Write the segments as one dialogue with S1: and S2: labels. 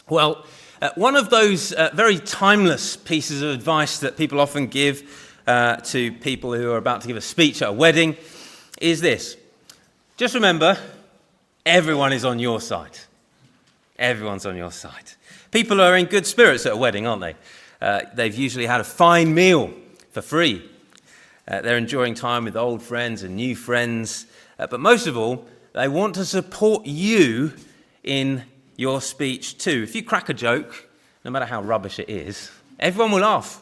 S1: Well, one of those very timeless pieces of advice that people often give to people who are about to give a speech at a wedding is this. Just remember, everyone is on your side. Everyone's on your side. People are in good spirits at a wedding, aren't they? They've usually had a fine meal for free. They're enjoying time with old friends and new friends. But most of all, they want to support you in your speech too. If you crack a joke, no matter how rubbish it is, everyone will laugh.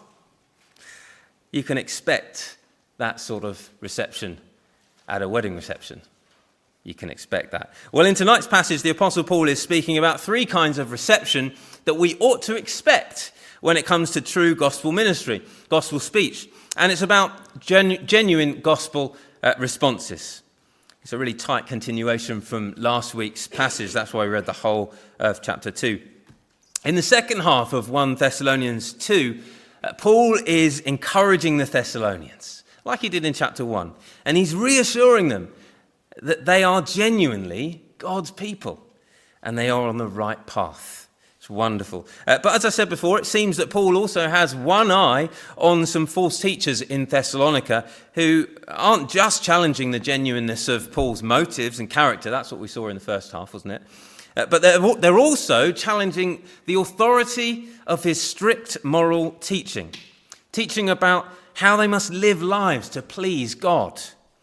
S1: You can expect that sort of reception at a wedding reception. You can expect that. Well, in tonight's passage, the Apostle Paul is speaking about three kinds of reception that we ought to expect when it comes to true gospel ministry, gospel speech. And it's about genuine gospel responses. It's a really tight continuation from last week's passage. That's why we read the whole of chapter 2. In the second half of 1 Thessalonians 2, Paul is encouraging the Thessalonians, like he did in chapter 1. And he's reassuring them that they are genuinely God's people and they are on the right path. It's wonderful. But as I said before, it seems that Paul also has one eye on some false teachers in Thessalonica who aren't just challenging the genuineness of Paul's motives and character. That's what we saw in the first half, wasn't it? But they're also challenging the authority of his strict moral teaching about how they must live lives to please God.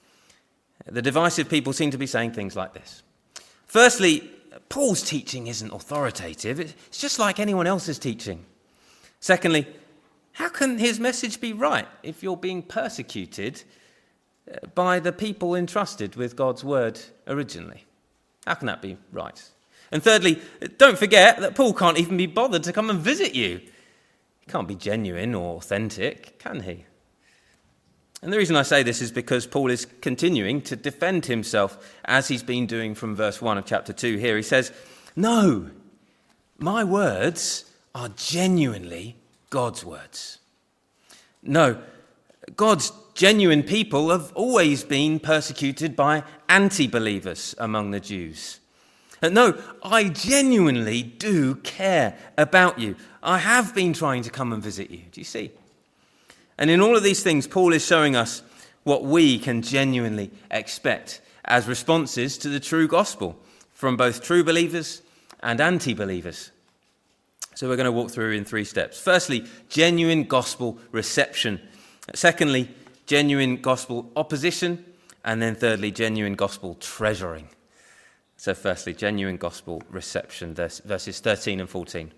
S1: The divisive people seem to be saying things like this. Firstly, Paul's teaching isn't authoritative. It's just like anyone else's teaching. Secondly, how can his message be right if you're being persecuted by the people entrusted with God's word originally? How can that be right? And thirdly, don't forget that Paul can't even be bothered to come and visit you. He can't be genuine or authentic, can he? And the reason I say this is because Paul is continuing to defend himself as he's been doing from verse 1 of chapter 2 here. He says, no, my words are genuinely God's words. No, God's genuine people have always been persecuted by anti-believers among the Jews. And no, I genuinely do care about you. I have been trying to come and visit you. Do you see? And in all of these things, Paul is showing us what we can genuinely expect as responses to the true gospel from both true believers and anti-believers. So we're going to walk through in three steps. Firstly, genuine gospel reception. Secondly, genuine gospel opposition. And then thirdly, genuine gospel treasuring. So firstly, genuine gospel reception, verses 13 and 14.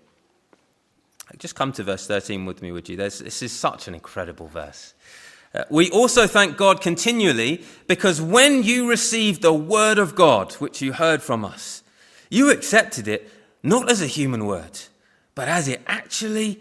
S1: Just come to verse 13 with me, would you? This is such an incredible verse. We also thank God continually because when you received the word of God, which you heard from us, you accepted it not as a human word, but as it actually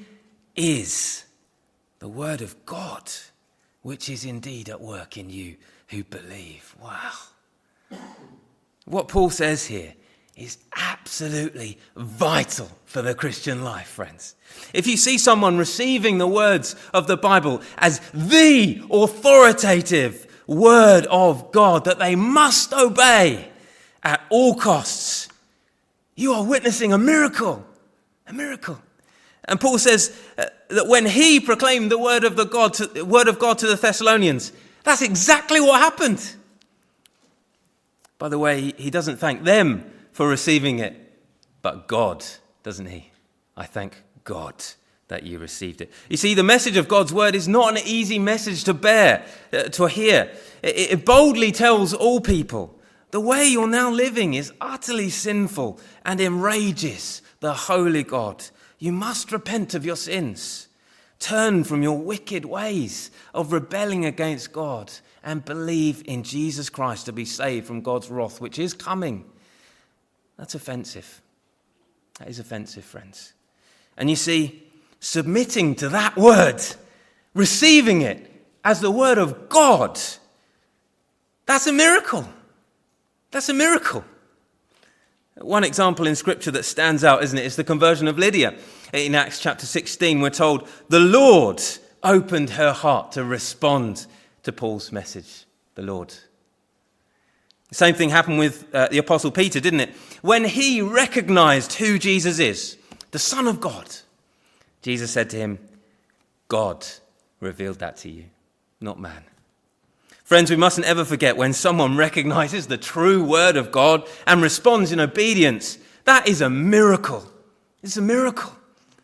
S1: is, the word of God, which is indeed at work in you who believe. Wow. What Paul says here is absolutely vital for the Christian life, friends. If you see someone receiving the words of the Bible as the authoritative word of God that they must obey at all costs, you are witnessing a miracle. A miracle. And Paul says that when he proclaimed the word of God to the Thessalonians, that's exactly what happened. By the way, he doesn't thank them for receiving it, but God, doesn't he? I thank God that you received it. You see, the message of God's word is not an easy message to bear, to hear. It boldly tells all people, the way you're now living is utterly sinful and enrages the holy God. You must repent of your sins. Turn from your wicked ways of rebelling against God and believe in Jesus Christ to be saved from God's wrath, which is coming. That's offensive. That is offensive, friends. And you see, submitting to that word, receiving it as the word of God, that's a miracle. That's a miracle. One example in Scripture that stands out, isn't it, is the conversion of Lydia. In Acts chapter 16, we're told, the Lord opened her heart to respond to Paul's message. The Lord. The same thing happened with the Apostle Peter, didn't it? When he recognized who Jesus is, the Son of God. Jesus said to him, God revealed that to you, not man. Friends, we mustn't ever forget when someone recognizes the true word of God and responds in obedience. That is a miracle. It's a miracle.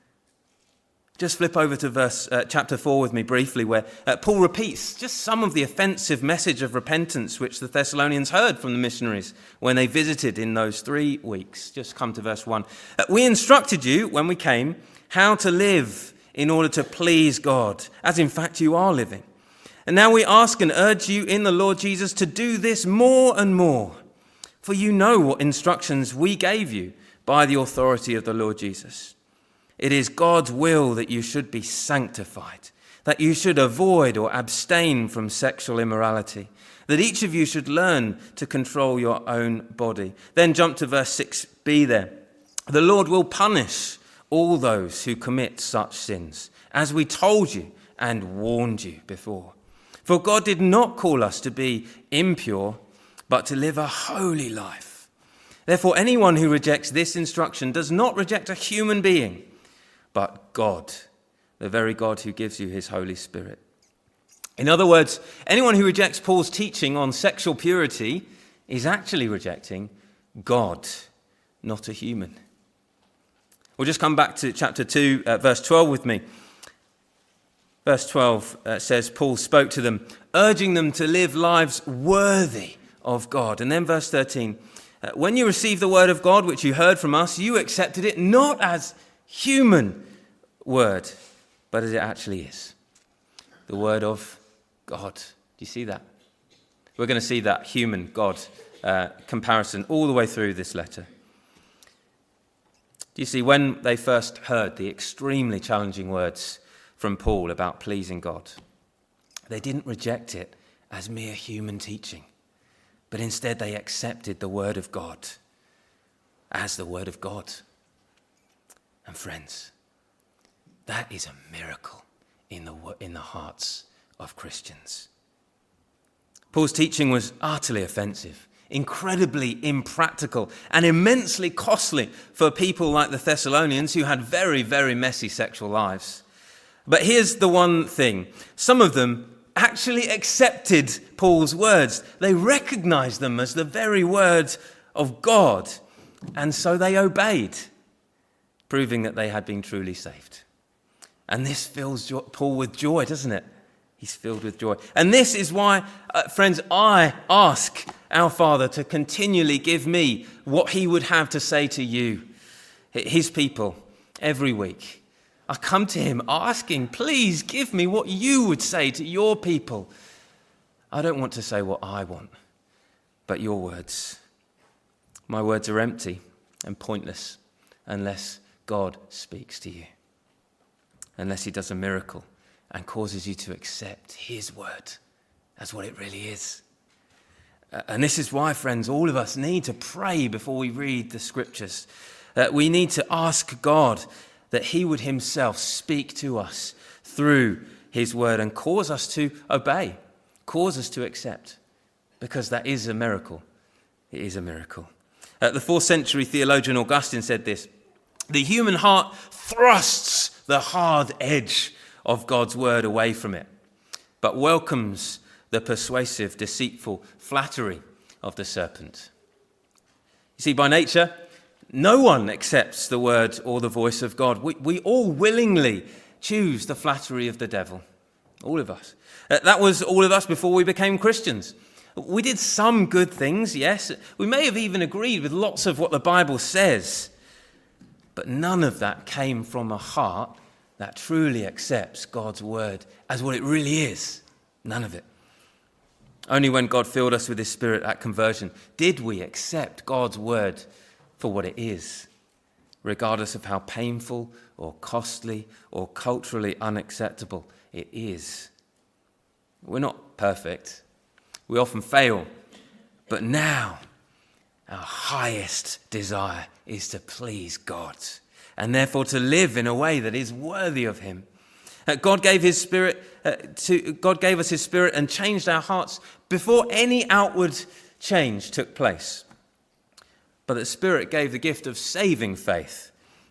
S1: Just flip over to chapter 4 with me briefly, where Paul repeats just some of the offensive message of repentance which the Thessalonians heard from the missionaries when they visited in those 3 weeks. Just come to verse 1. We instructed you when we came how to live in order to please God, as in fact you are living. And now we ask and urge you in the Lord Jesus to do this more and more, for you know what instructions we gave you by the authority of the Lord Jesus. It is God's will that you should be sanctified, that you should avoid or abstain from sexual immorality, that each of you should learn to control your own body. Then jump to verse 6b there. The Lord will punish all those who commit such sins, as we told you and warned you before. For God did not call us to be impure, but to live a holy life. Therefore, anyone who rejects this instruction does not reject a human being, but God, the very God who gives you his Holy Spirit. In other words, anyone who rejects Paul's teaching on sexual purity is actually rejecting God, not a human. We'll just come back to chapter 2, verse 12 with me. Verse 12 says, Paul spoke to them, urging them to live lives worthy of God. And then verse 13, when you received the word of God, which you heard from us, you accepted it not as human word, but as it actually is, the word of God. Do you see that? We're going to see that human God comparison all the way through this letter. Do you see, when they first heard the extremely challenging words from Paul about pleasing God, they didn't reject it as mere human teaching, but instead they accepted the word of God as the word of God. And friends, that is a miracle in the hearts of Christians. Paul's teaching was utterly offensive, incredibly impractical, and immensely costly for people like the Thessalonians who had very, very messy sexual lives. But here's the one thing. Some of them actually accepted Paul's words. They recognized them as the very words of God, and so they obeyed, proving that they had been truly saved. And this fills Paul with joy, doesn't it? He's filled with joy. And this is why, friends, I ask our Father to continually give me what he would have to say to you, his people, every week. I come to him asking, please give me what you would say to your people. I don't want to say what I want, but your words. My words are empty and pointless unless God speaks to you, unless he does a miracle and causes you to accept his word as what it really is. And this is why, friends, all of us need to pray before we read the scriptures. We need to ask God that he would himself speak to us through his word and cause us to obey, cause us to accept, because that is a miracle. It is a miracle. The 4th century theologian Augustine said this: the human heart thrusts the hard edge of God's word away from it, but welcomes the persuasive, deceitful flattery of the serpent. You see, by nature, no one accepts the word or the voice of God. We all willingly choose the flattery of the devil. All of us. That was all of us before we became Christians. We did some good things, yes. We may have even agreed with lots of what the Bible says. But none of that came from a heart that truly accepts God's word as what it really is. None of it. Only when God filled us with his Spirit at conversion did we accept God's word for what it is, regardless of how painful or costly or culturally unacceptable it is. We're not perfect. We often fail. But now, our highest desire is to please God, and therefore to live in a way that is worthy of him. God gave his Spirit God gave us his Spirit and changed our hearts before any outward change took place. But the Spirit gave the gift of saving faith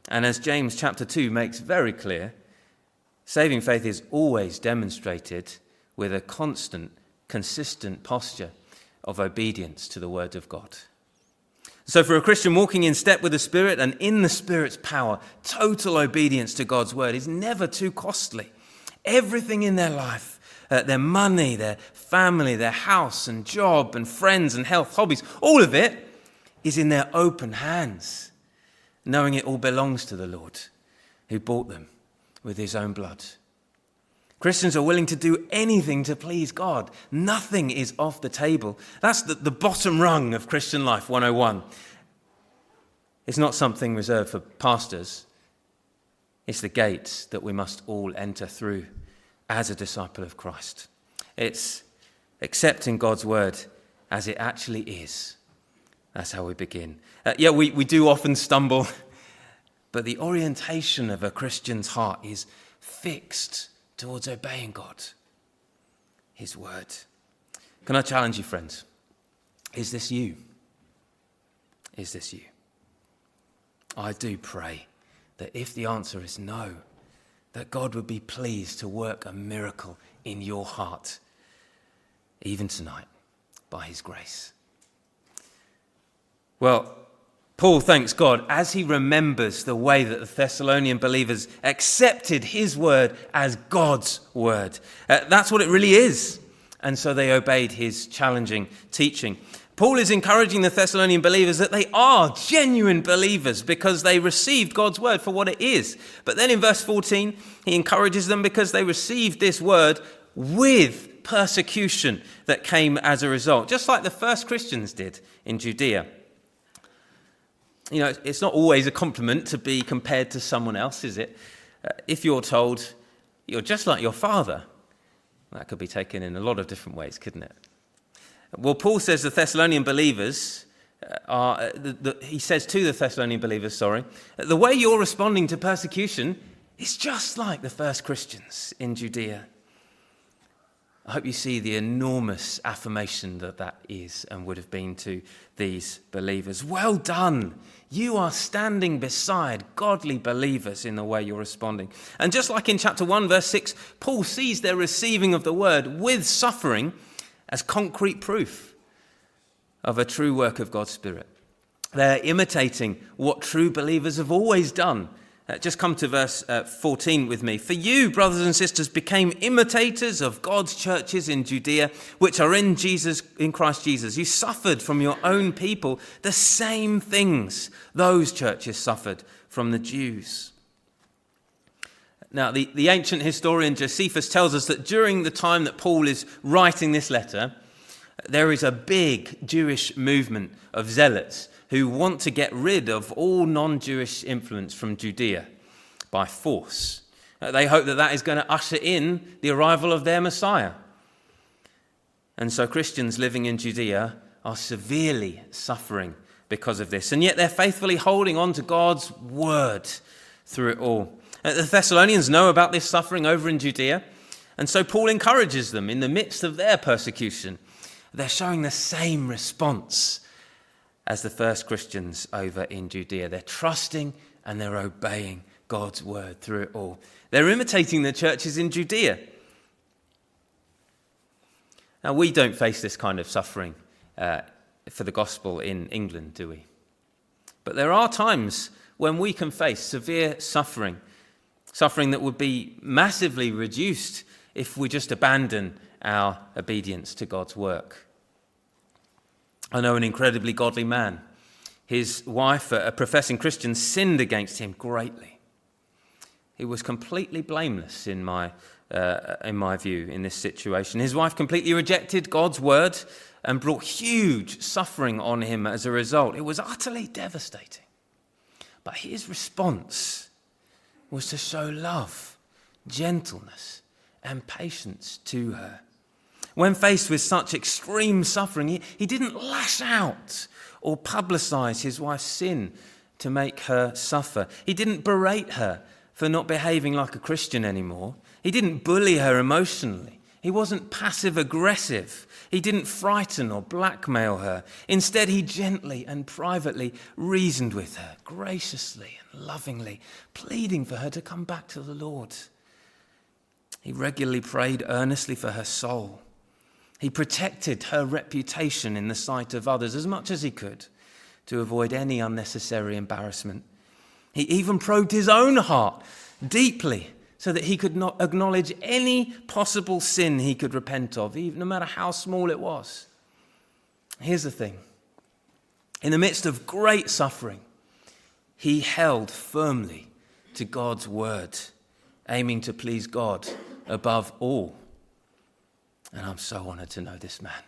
S1: And as James chapter 2 makes very clear, saving faith is always demonstrated with a constant, consistent posture of obedience to the word of God. So for a Christian walking in step with the Spirit and in the Spirit's power, total obedience to God's word is never too costly. Everything in their life, their money, their family, their house and job and friends and health, hobbies, all of it is in their open hands, knowing it all belongs to the Lord who bought them with his own blood. Christians are willing to do anything to please God. Nothing is off the table. That's the bottom rung of Christian life 101. It's not something reserved for pastors. It's the gates that we must all enter through as a disciple of Christ. It's accepting God's word as it actually is. That's how we begin. We do often stumble, but the orientation of a Christian's heart is fixed towards obeying God, his word. Can I challenge you, friends? Is this you? Is this you? I do pray that if the answer is no, that God would be pleased to work a miracle in your heart, even tonight, by his grace. Well, Paul thanks God as he remembers the way that the Thessalonian believers accepted his word as God's word. That's what it really is. And so they obeyed his challenging teaching. Paul is encouraging the Thessalonian believers that they are genuine believers because they received God's word for what it is. But then in verse 14, he encourages them because they received this word with persecution that came as a result, just like the first Christians did in Judea. You know, it's not always a compliment to be compared to someone else, is it? If you're told you're just like your father, that could be taken in a lot of different ways, couldn't it? Well, Paul says the Thessalonian believers he says to the Thessalonian believers, the way you're responding to persecution is just like the first Christians in Judea. I hope you see the enormous affirmation that is and would have been to these believers. Well done. You are standing beside godly believers in the way you're responding. And just like in chapter 1, verse 6, Paul sees their receiving of the word with suffering as concrete proof of a true work of God's Spirit. They're imitating what true believers have always done. Just come to verse 14 with me. For you, brothers and sisters, became imitators of God's churches in Judea, which are in Christ Jesus. You suffered from your own people the same things those churches suffered from the Jews. Now, the ancient historian Josephus tells us that during the time that Paul is writing this letter, there is a big Jewish movement of zealots who want to get rid of all non-Jewish influence from Judea by force. They hope that is going to usher in the arrival of their Messiah. And so Christians living in Judea are severely suffering because of this. And yet they're faithfully holding on to God's word through it all. The Thessalonians know about this suffering over in Judea. And so Paul encourages them in the midst of their persecution. They're showing the same response as the first Christians over in Judea. They're trusting and they're obeying God's word through it all. They're imitating the churches in Judea. Now, we don't face this kind of suffering for the gospel in England, do we? But there are times when we can face severe suffering that would be massively reduced if we just abandon our obedience to God's work. I know an incredibly godly man. His wife, a professing Christian, sinned against him greatly. He was completely blameless in my view in this situation. His wife completely rejected God's word and brought huge suffering on him as a result. It was utterly devastating. But his response was to show love, gentleness, and patience to her. When faced with such extreme suffering, he didn't lash out or publicize his wife's sin to make her suffer. He didn't berate her for not behaving like a Christian anymore. He didn't bully her emotionally. He wasn't passive-aggressive. He didn't frighten or blackmail her. Instead, he gently and privately reasoned with her, graciously and lovingly, pleading for her to come back to the Lord. He regularly prayed earnestly for her soul. He protected her reputation in the sight of others as much as he could to avoid any unnecessary embarrassment. He even probed his own heart deeply so that he could not acknowledge any possible sin he could repent of, even no matter how small it was. Here's the thing. In the midst of great suffering, he held firmly to God's word, aiming to please God above all. And I'm so honored to know this man.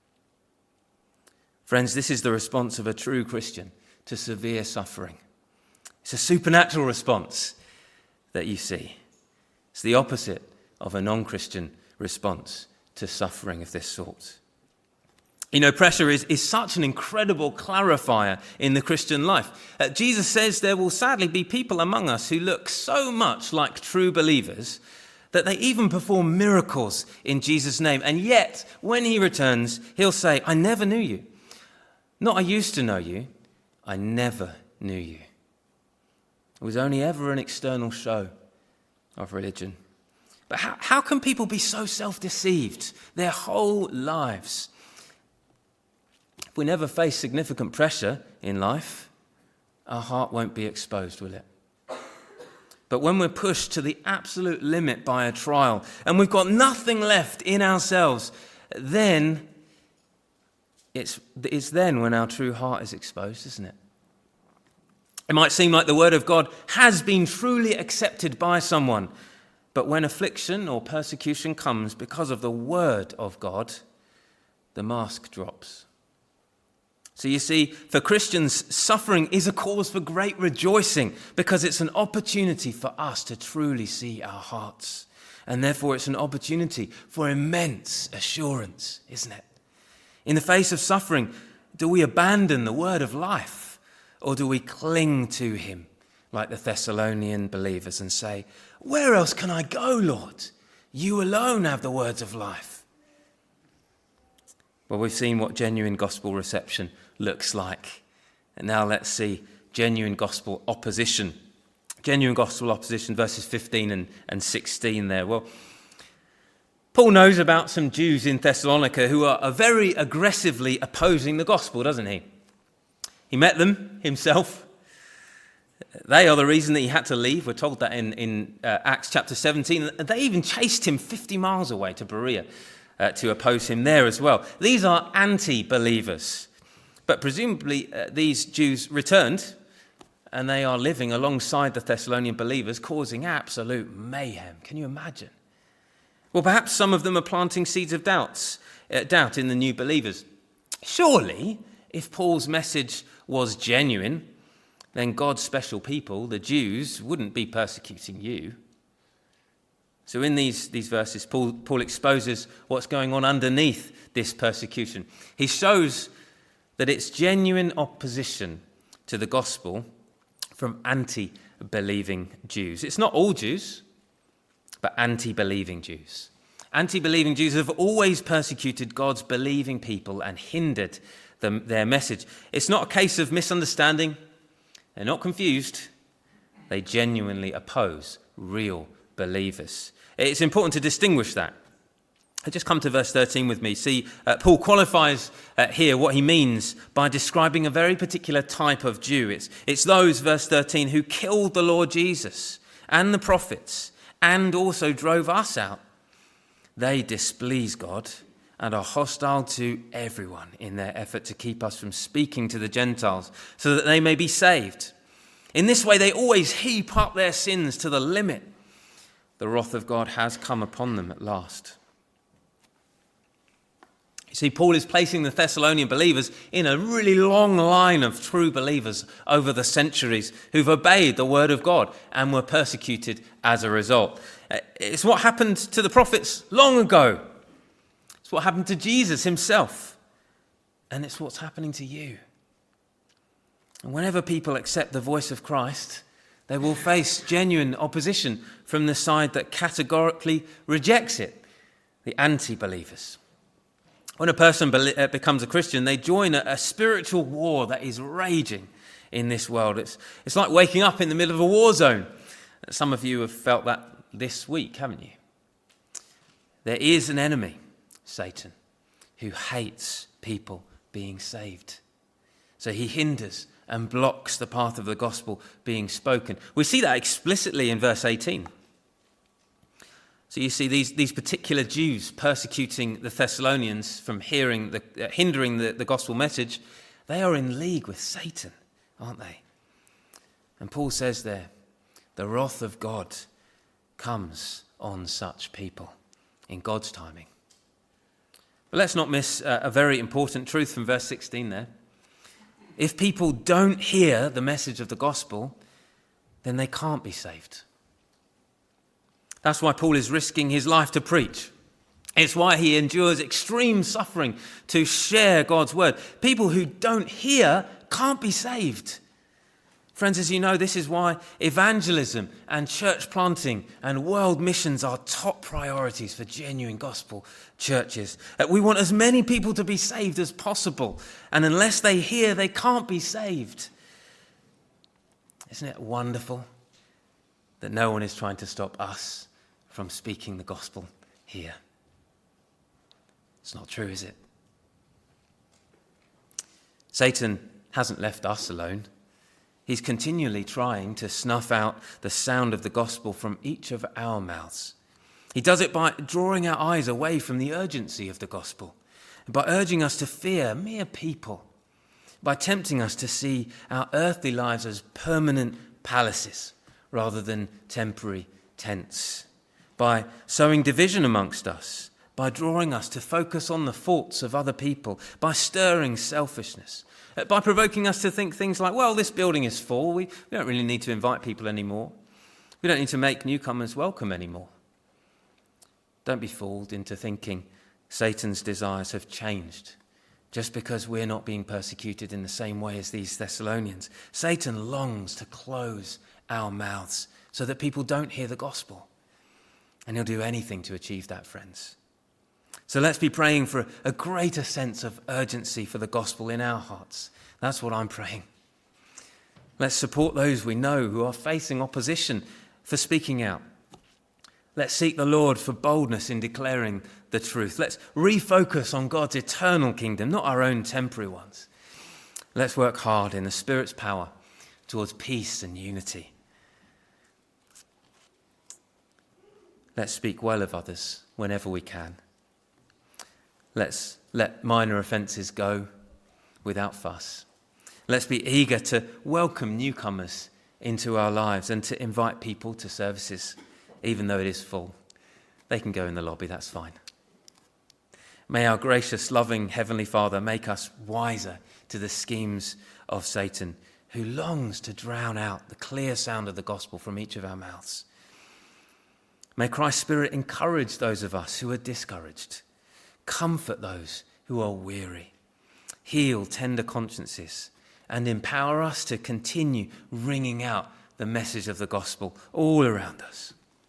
S1: Friends, this is the response of a true Christian to severe suffering. It's a supernatural response that you see. It's the opposite of a non-Christian response to suffering of this sort. You know, pressure is such an incredible clarifier in the Christian life. Jesus says there will sadly be people among us who look so much like true believers that they even perform miracles in Jesus' name. And yet, when he returns, he'll say, I never knew you. Not I used to know you, I never knew you. It was only ever an external show of religion. But how can people be so self-deceived their whole lives? If we never face significant pressure in life, our heart won't be exposed, will it? But when we're pushed to the absolute limit by a trial and we've got nothing left in ourselves, then it's then when our true heart is exposed, isn't it? It might seem like the word of God has been truly accepted by someone, but when affliction or persecution comes because of the word of God, the mask drops. So you see, for Christians, suffering is a cause for great rejoicing because it's an opportunity for us to truly see our hearts. And therefore it's an opportunity for immense assurance, isn't it? In the face of suffering, do we abandon the word of life? Or do we cling to him like the Thessalonian believers and say, where else can I go, Lord? You alone have the words of life. Well, we've seen what genuine gospel reception looks like. And now let's see genuine gospel opposition. Genuine gospel opposition, verses 15 and 16 there. Well, Paul knows about some Jews in Thessalonica who are very aggressively opposing the gospel, doesn't he? He met them himself. They are the reason that he had to leave. We're told that in Acts chapter 17. They even chased him 50 miles away to Berea to oppose him there as well. These are anti-believers. But presumably these Jews returned and they are living alongside the Thessalonian believers, causing absolute mayhem. Can you imagine? Well, perhaps some of them are planting seeds of doubt in the new believers. Surely, if Paul's message was genuine, then God's special people, the Jews, wouldn't be persecuting you. So in these verses, Paul exposes what's going on underneath this persecution. He shows that it's genuine opposition to the gospel from anti-believing Jews. It's not all Jews, but anti-believing Jews. Anti-believing Jews have always persecuted God's believing people and hindered their message. It's not a case of misunderstanding. They're not confused. They genuinely oppose real believers. It's important to distinguish that. Just come to verse 13 with me. See, Paul qualifies here what he means by describing a very particular type of Jew. It's those, verse 13, who killed the Lord Jesus and the prophets and also drove us out. They displease God and are hostile to everyone in their effort to keep us from speaking to the Gentiles so that they may be saved. In this way, they always heap up their sins to the limit. The wrath of God has come upon them at last. You see, Paul is placing the Thessalonian believers in a really long line of true believers over the centuries who've obeyed the word of God and were persecuted as a result. It's what happened to the prophets long ago. It's what happened to Jesus himself. And it's what's happening to you. And whenever people accept the voice of Christ, they will face genuine opposition from the side that categorically rejects it. the anti-believers. When a person becomes a Christian, they join a spiritual war that is raging in this world. It's like waking up in the middle of a war zone. Some of you have felt that this week, haven't you? There is an enemy, Satan, who hates people being saved. So he hinders and blocks the path of the gospel being spoken. We see that explicitly in verse 18. So you see these particular Jews persecuting the Thessalonians from hindering the gospel message. They are in league with Satan, aren't they? And Paul says there, the wrath of God comes on such people in God's timing. But let's not miss a very important truth from verse 16 there. If people don't hear the message of the gospel, then they can't be saved. That's why Paul is risking his life to preach. It's why he endures extreme suffering to share God's word. People who don't hear can't be saved. Friends, as you know, this is why evangelism and church planting and world missions are top priorities for genuine gospel churches. We want as many people to be saved as possible. And unless they hear, they can't be saved. Isn't it wonderful that no one is trying to stop us from speaking the gospel here? It's not true, is it? Satan hasn't left us alone. He's continually trying to snuff out the sound of the gospel from each of our mouths. He does it by drawing our eyes away from the urgency of the gospel, by urging us to fear mere people, by tempting us to see our earthly lives as permanent palaces rather than temporary tents, by sowing division amongst us, by drawing us to focus on the faults of other people, by stirring selfishness, by provoking us to think things like, well, this building is full, we don't really need to invite people anymore. We don't need to make newcomers welcome anymore. Don't be fooled into thinking Satan's desires have changed just because we're not being persecuted in the same way as these Thessalonians. Satan longs to close our mouths so that people don't hear the gospel. And he'll do anything to achieve that, friends. So let's be praying for a greater sense of urgency for the gospel in our hearts. That's what I'm praying. Let's support those we know who are facing opposition for speaking out. Let's seek the Lord for boldness in declaring the truth. Let's refocus on God's eternal kingdom, not our own temporary ones. Let's work hard in the Spirit's power towards peace and unity. Let's speak well of others whenever we can. Let's let minor offences go without fuss. Let's be eager to welcome newcomers into our lives and to invite people to services, even though it is full. They can go in the lobby, that's fine. May our gracious, loving Heavenly Father make us wiser to the schemes of Satan, who longs to drown out the clear sound of the gospel from each of our mouths. May Christ's Spirit encourage those of us who are discouraged, comfort those who are weary, heal tender consciences, and empower us to continue ringing out the message of the gospel all around us.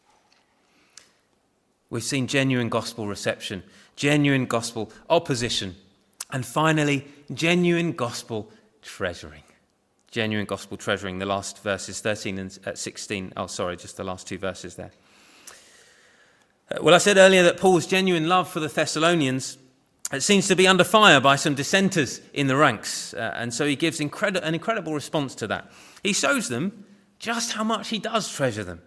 S1: We've seen genuine gospel reception, genuine gospel opposition, and finally, genuine gospel treasuring. Genuine gospel treasuring, the last verses 13 and 16. Oh, sorry, just the last two verses there. Well, I said earlier that Paul's genuine love for the Thessalonians seems to be under fire by some dissenters in the ranks. And so he gives an incredible response to that. He shows them just how much he does treasure them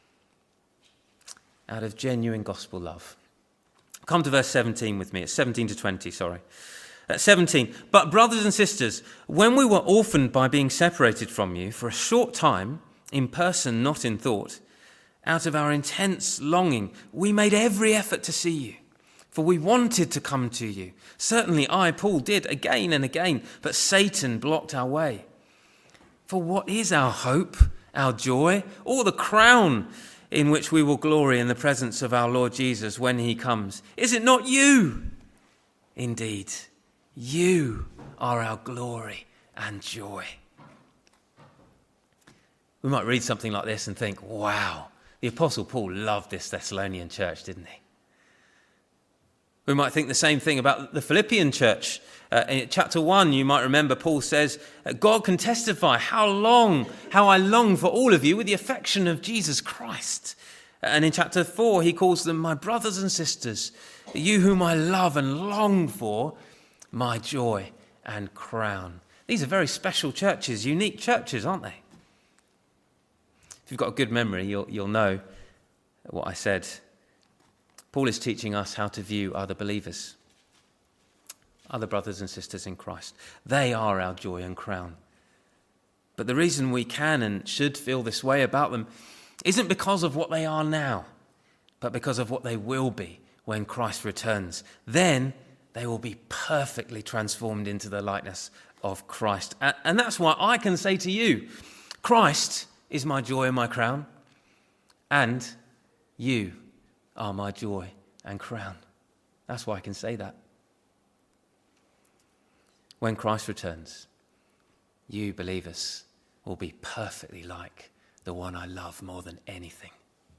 S1: out of genuine gospel love. Come to verse 17 with me. It's 17 to 20, sorry. 17. But brothers and sisters, when we were orphaned by being separated from you for a short time, in person, not in thought, out of our intense longing, we made every effort to see you, for we wanted to come to you. Certainly I, Paul, did again and again, but Satan blocked our way. For what is our hope, our joy, or the crown in which we will glory in the presence of our Lord Jesus when he comes? Is it not you? Indeed, you are our glory and joy. We might read something like this and think, wow, the Apostle Paul loved this Thessalonian church, didn't he? We might think the same thing about the Philippian church. In chapter 1, you might remember Paul says, God can testify how I long for all of you with the affection of Jesus Christ. And in chapter 4, he calls them my brothers and sisters, you whom I love and long for, my joy and crown. These are very special churches, unique churches, aren't they? If you've got a good memory, you'll know what I said. Paul is teaching us how to view other believers, other brothers and sisters in Christ. They are our joy and crown. But the reason we can and should feel this way about them isn't because of what they are now, but because of what they will be when Christ returns. Then they will be perfectly transformed into the likeness of Christ. And that's why I can say to you, Christ is my joy and my crown, and you are my joy and crown. That's why I can say that. When Christ returns, you believers will be perfectly like the one I love more than anything.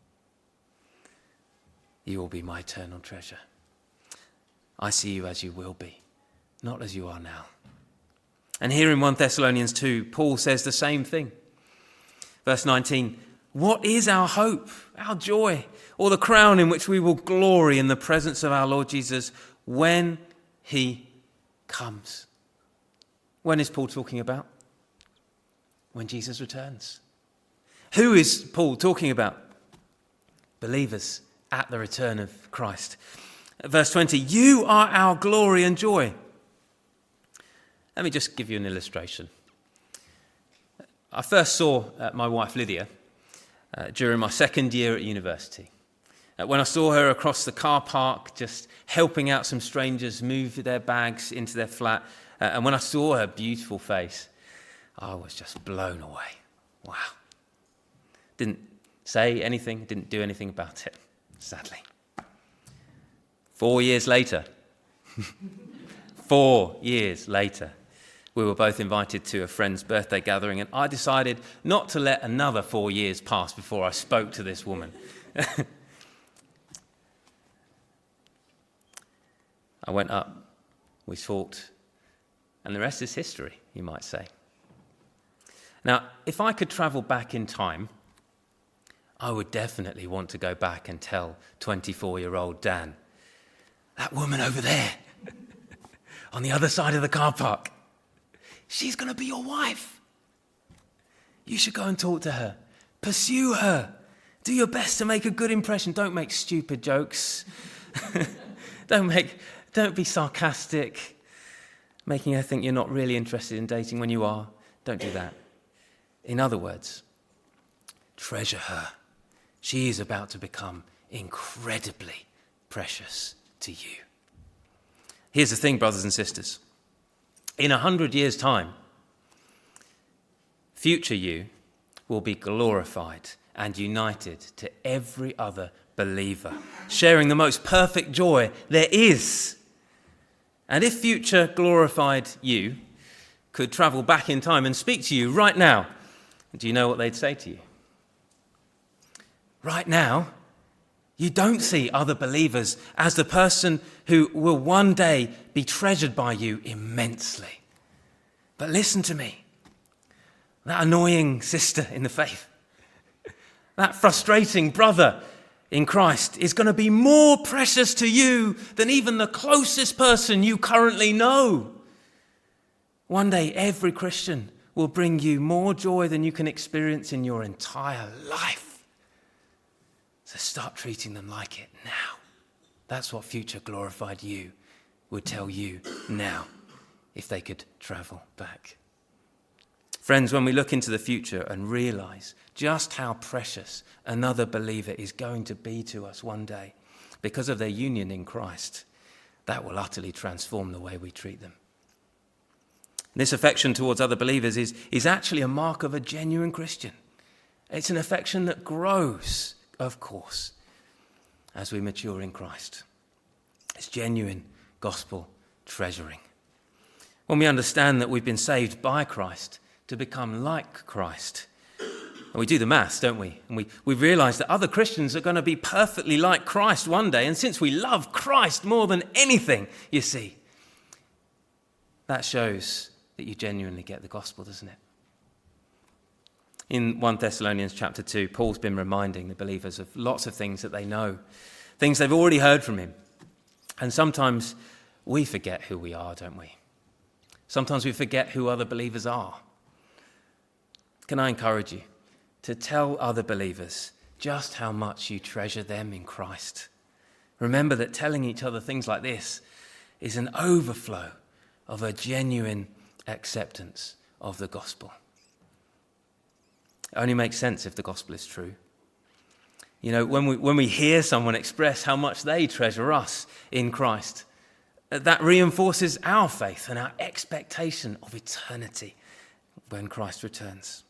S1: You will be my eternal treasure. I see you as you will be, not as you are now. And here in 1 Thessalonians 2, Paul says the same thing. Verse 19, what is our hope, our joy, or the crown in which we will glory in the presence of our Lord Jesus when he comes? When is Paul talking about? When Jesus returns. Who is Paul talking about? Believers at the return of Christ. Verse 20, you are our glory and joy. Let me just give you an illustration. I first saw my wife Lydia during my second year at university. When I saw her across the car park just helping out some strangers move their bags into their flat, and when I saw her beautiful face, I was just blown away. Wow. Didn't say anything, didn't do anything about it, sadly. 4 years later, 4 years later, we were both invited to a friend's birthday gathering, and I decided not to let another 4 years pass before I spoke to this woman. I went up, we talked, and the rest is history, you might say. Now, if I could travel back in time, I would definitely want to go back and tell 24-year-old Dan, that woman over there on the other side of the car park, she's going to be your wife. You should go and talk to her. Pursue her. Do your best to make a good impression. Don't make stupid jokes. Don't be sarcastic, making her think you're not really interested in dating when you are. Don't do that. In other words, treasure her. She is about to become incredibly precious to you. Here's the thing, brothers and sisters. In 100 years' time, future you will be glorified and united to every other believer, sharing the most perfect joy there is. And if future glorified you could travel back in time and speak to you right now, do you know what they'd say to you? Right now, you don't see other believers as the person who will one day be treasured by you immensely. But listen to me. That annoying sister in the faith, that frustrating brother in Christ is going to be more precious to you than even the closest person you currently know. One day, every Christian will bring you more joy than you can experience in your entire life. So start treating them like it now. That's what future glorified you would tell you now if they could travel back. Friends, when we look into the future and realize just how precious another believer is going to be to us one day because of their union in Christ, that will utterly transform the way we treat them. This affection towards other believers is actually a mark of a genuine Christian. It's an affection that grows, of course, as we mature in Christ. It's genuine gospel treasuring. When we understand that we've been saved by Christ to become like Christ, And we do the maths, don't we? And we realise that other Christians are going to be perfectly like Christ one day. And since we love Christ more than anything, you see, that shows that you genuinely get the gospel, doesn't it? In 1 Thessalonians chapter 2, Paul's been reminding the believers of lots of things that they know, things they've already heard from him. And sometimes we forget who we are, don't we? Sometimes we forget who other believers are. Can I encourage you to tell other believers just how much you treasure them in Christ? Remember that telling each other things like this is an overflow of a genuine acceptance of the gospel. It only makes sense if the gospel is true. You know, when we hear someone express how much they treasure us in Christ, that reinforces our faith and our expectation of eternity when Christ returns.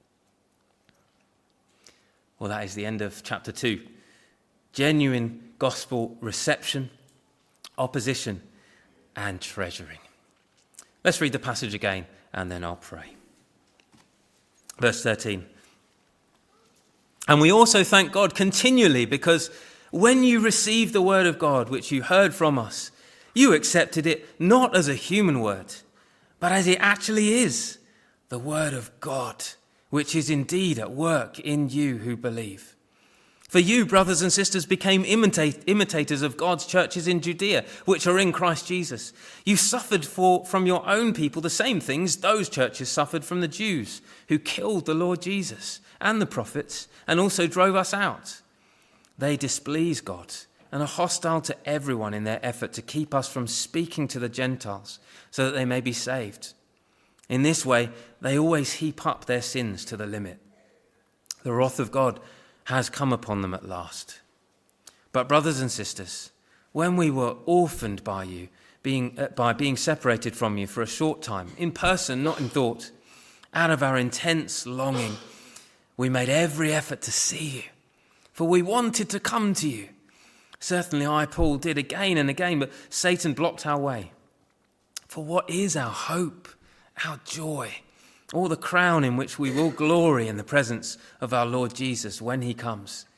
S1: Well, that is the end of chapter 2. Genuine gospel reception, opposition, and treasuring. Let's read the passage again, and then I'll pray. Verse 13. And we also thank God continually because when you received the word of God, which you heard from us, you accepted it not as a human word, but as it actually is, the word of God, which is indeed at work in you who believe. For you, brothers and sisters, became imitators of God's churches in Judea, which are in Christ Jesus. You suffered from your own people the same things those churches suffered from the Jews, who killed the Lord Jesus and the prophets, and also drove us out. They displease God and are hostile to everyone in their effort to keep us from speaking to the Gentiles, so that they may be saved. In this way, they always heap up their sins to the limit. The wrath of God has come upon them at last. But brothers and sisters, when we were orphaned by you, by being separated from you for a short time, in person, not in thought, out of our intense longing, we made every effort to see you, for we wanted to come to you. Certainly I, Paul, did again and again, but Satan blocked our way. For what is our hope, our joy, or the crown in which we will glory in the presence of our Lord Jesus when he comes?